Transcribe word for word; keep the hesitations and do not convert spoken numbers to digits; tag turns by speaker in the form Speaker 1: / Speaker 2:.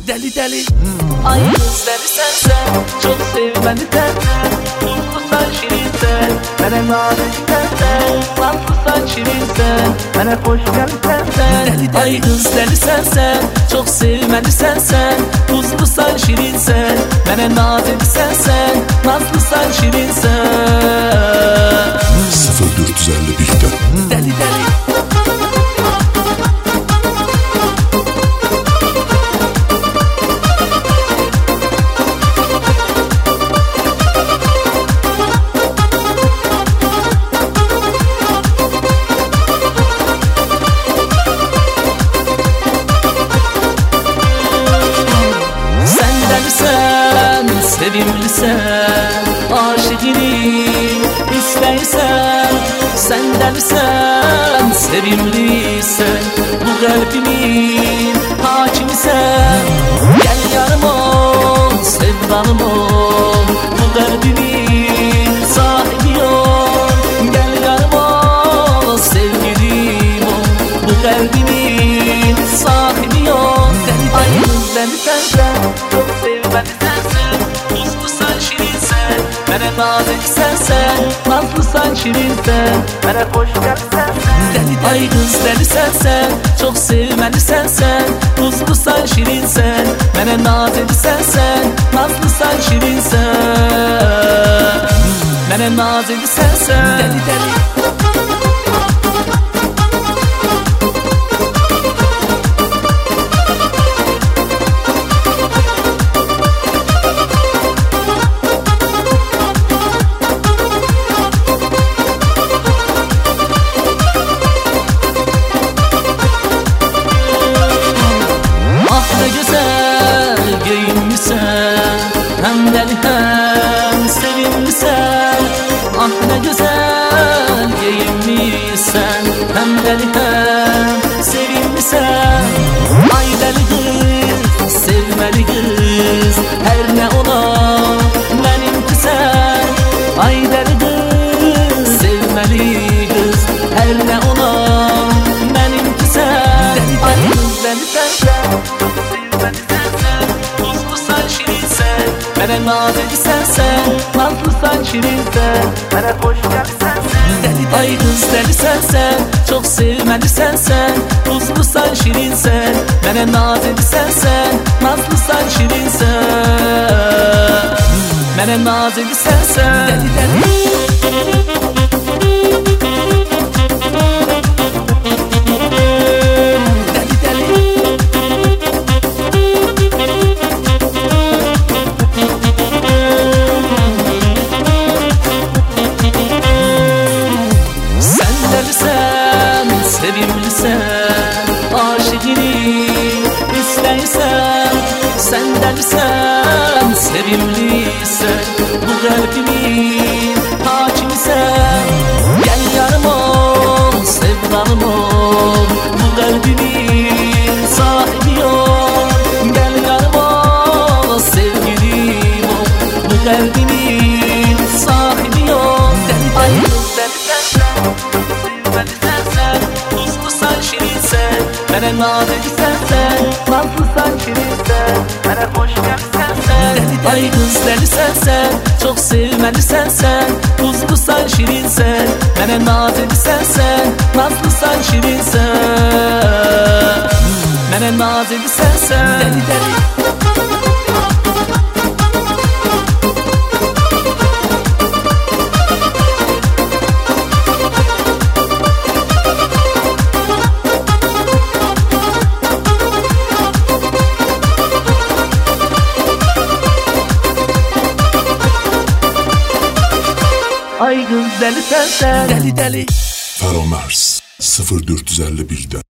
Speaker 1: deli deli. Ay kız deli sensen, çok sevmeli sensen. Mutlusan şirinsen, bana nazik sensen. Tatlıysan şirinsen, bana hoş geldin sensen. Deli deli. Ay kız deli sensen, çok sevmeli sensen. Tuzlusan şirinsen, bana nazik sensen. Nazlısan şirinsen.
Speaker 2: sıfır dört yüz elli bir'den
Speaker 1: Deli deli. Sevimlisen, aşıkini isteysen. Sen delisen, sevimlisen, bu kalbimin hakimisen. Gel yanım ol, sevdalım ol, bu kalbimin sahibi ol. Gel yanım ol, sevgilim ol, bu kalbimin sahibi ol. Ay kız deli sensen, çok sevmeli sensen. Tuzlusan şirinsen, bana nazik sensen. Nazlısan şirinsen, bana hoş geldin sensen. Ay kız deli sensen, çok sevmeli sensen. Tuzlusan şirinsen, bana nazik sensen. Nazlısan şirinsen, bana nazik sensen. Deli deli. Hem deli hem sevimlisen. Ah ne güzel giyinmişsen. Hem deli hem sevimlisen. Ay deli kız, sevmeli kız, her ne ola benimki sen. Ay deli kız, sevmeli kız, her ne ola benimki sen. Ay kız deli sensen, sevmeli sensen. Tuzlusan şirinsen, bana nazik sensen. Nazlısan şirinsen, bana hoş geldin sensen. Ay kız deli sensen, çok sevmeli sensen. Tuzlusan şirinsen, bana nazik sensen. Nazlısan şirinsen, bana nazik sensen. Deli deli. Sevimlisen, aşıkini isteysen. Sen delisen, sevimlisen, bu kalbimin hakimisen. Gel yanım ol, sevdalım ol, bu kalbimin sahibi ol. Gel yanım ol, sevgilim ol, bu kalbimin sahibi ol. Ay kız deli sensen, sevmeli sensen. Tuzlusan şirinsen, bana nazik sensen. Nazlısan şirinsen, bana hoş geldin sensen. Ay kız deli sensen, çok sevmeli sensen. Tuzlusan şirinsen, bana nazik sensen. Nazlısan şirinsen, bana nazik sensen. Deli deli. Ay kız deli sensen, deli deli.
Speaker 2: Feromers sıfır dört yüz elli bir'den